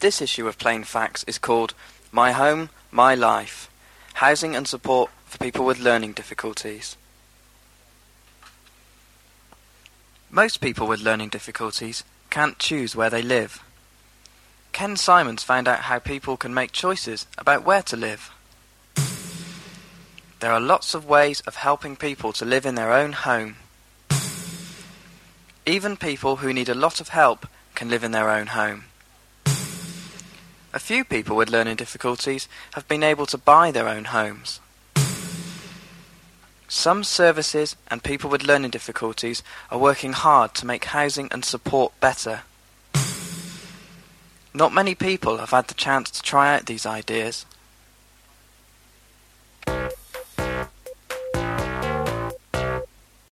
This issue of Plain Facts is called My Home, My Life, Housing and Support for People with Learning Difficulties. Most people with learning difficulties can't choose where they live. Ken Simons found out how people can make choices about where to live. There are lots of ways of helping people to live in their own home. Even people who need a lot of help can live in their own home. A few people with learning difficulties have been able to buy their own homes. Some services and people with learning difficulties are working hard to make housing and support better. Not many people have had the chance to try out these ideas.